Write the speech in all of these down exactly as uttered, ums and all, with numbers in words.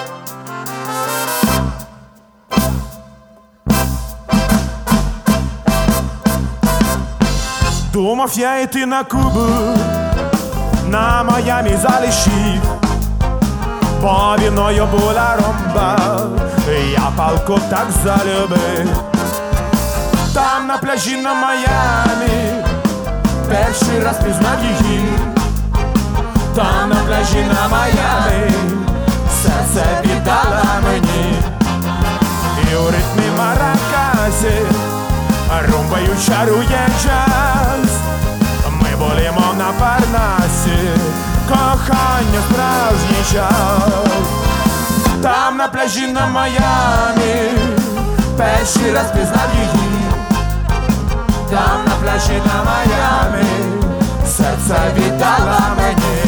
Думав я йти на Кубу, на Майамі залишив, бо віною була ромба, я палку так залюбив. Там на пляжі на Майамі перший раз пізнав її. Там на пляжі на Майамі серце віддала мені. І у ритмі маракасі румбою чарує час. Ми були мов на Парнасі, кохання справжній час. Там на пляжі на Майамі перший раз пізнав її. Там на пляжі на Майамі серце віддала мені.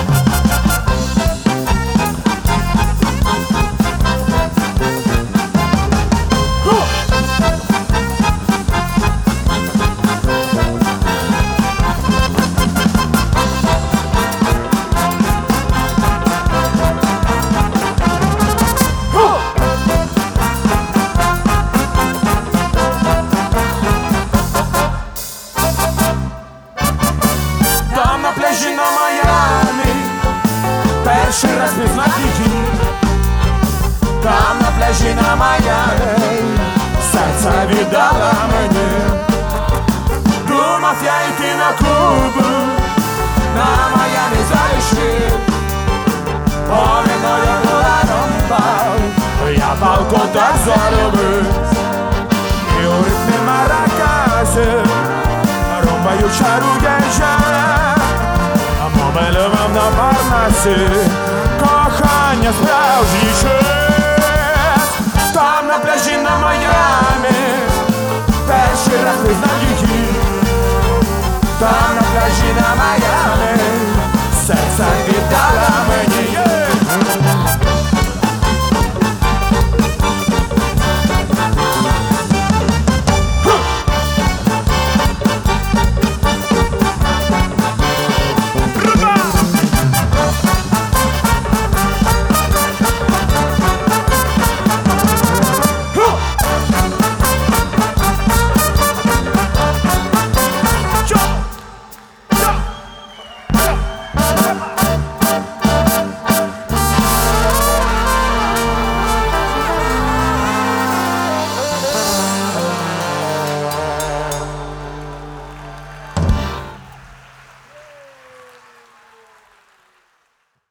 Там на пляжі на Майамі перший раз пізнав її. Там на пляжі на Майамі серце віддала мені. Думав я йти на Кубу, на Майамі залишив, бо віною була ромба, я палку так залюбив. І у ритмі маракасі румбою чарує час. Ми любим на Парнасі, кохання справжній час. Там на пляжі на Майамі перший раз пізнав її. Там на пляжі на Майамі